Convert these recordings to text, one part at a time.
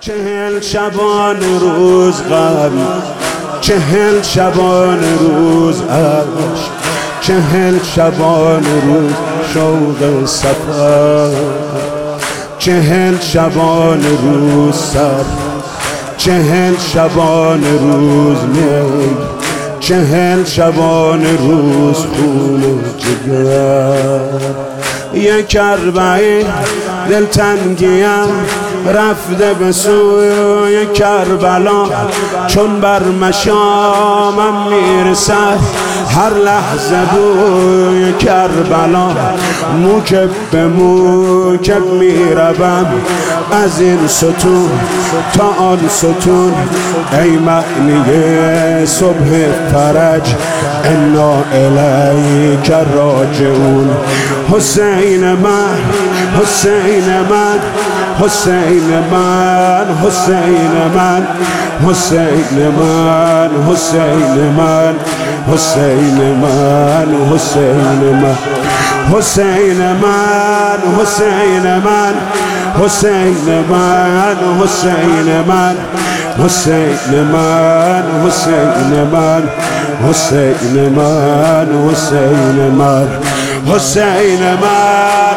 40 شبان روز غم، 40 شبان روز عشق، 40 شبان روز شوق سفر، 40 شبان روز سر، 40 شبان روز می، 40 شبان روز خون جگر. یک کربلای دلتنگیم رفته به سوی کربلا، چون بر مشامم میرسد هر لحظه بوی کربلا. موکب به موکب میروم از این ستون تا آن ستون، ای معنی صبح فرج انا الیک راجعون. حسین من، حسین من، حسین من، حسین من، حسین من، حسین من، حسین من، حسین من، حسین من، حسین من، حسین من، حسین من، حسین من، حسین من، حسین من، حسین من، حسین من،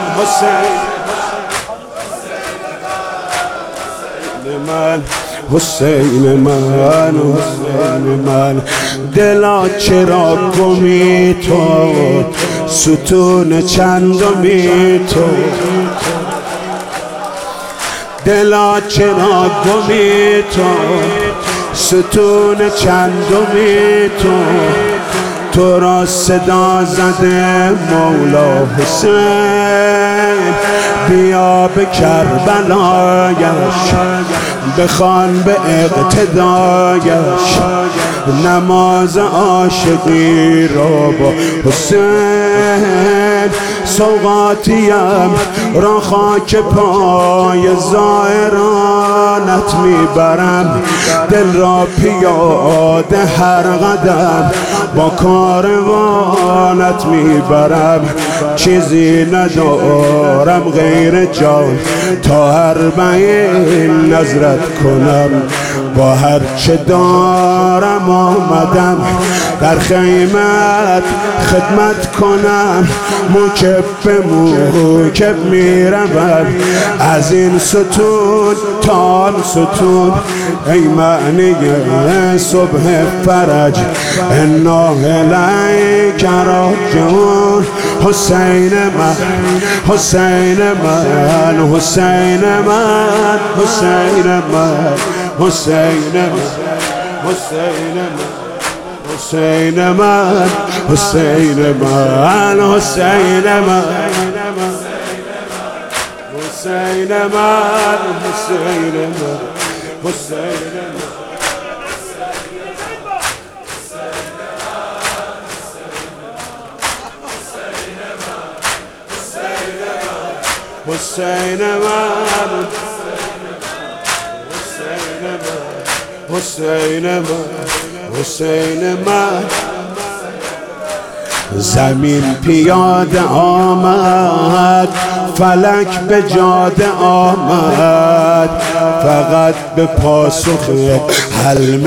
حسین من، حسین من. دلا چرا گمی تو، ستون چندمی تو، دلا چرا گمی تو، ستون چندمی تو. تو را صدا زده مولا حسین، بیا به کربلایش بخوان به اقتدایش نماز عاشقی را با حسین. سوغاتیم را خاک پای زائرانت میبرم، دل را پیاده هر قدم با کاروانت میبرم. چیزی ندارم غیر جان تا اربعین نظرت کنم، با هر چه دارم آمدم در خیمت خدمت کنم. موکب به موکب میروم از این ستون تا آن ستون، ای معنی صبح فرج انا الیک راجعون. حسین من، حسین من، حسین من، حسین من، حسین من، حسین من، حسین من، حسین من، حسین من، حسین من، حسین من، حسین من. حسین من، حسین من، حسین من. زمین پیاده آمد، فلک به جاده آمد، فقط به پاسخ حلم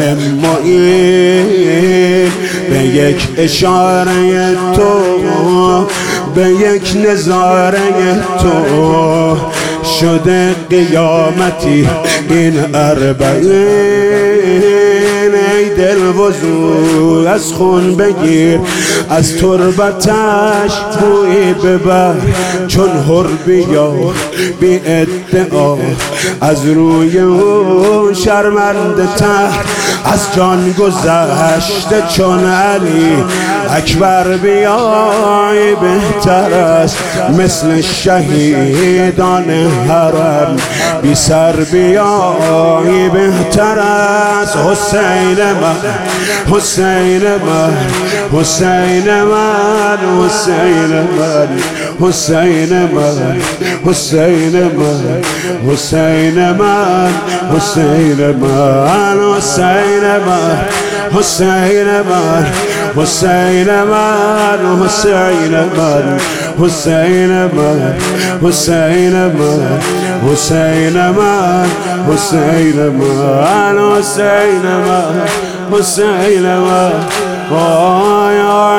معین، به یک اشاره تو، به یک نظاره تو شده قیامتی این اربعین. ای دل وضو از خون بگیر، از تربتش بویی ببر، چون حر بیا بی ادعا از روی او شرمنده تر، از جان گذشته چون علی اکبر بیای بهتر است، مثل شهیدان حرم بی سر بیای بهتر است. حسین من، حسین من، حسین من، حسین من، حسین من، حسین من، حسین من، حسین من، حسین من، حسین من، حسین من حسین من حسین من حسین من حسین من حسین من حسین من حسین من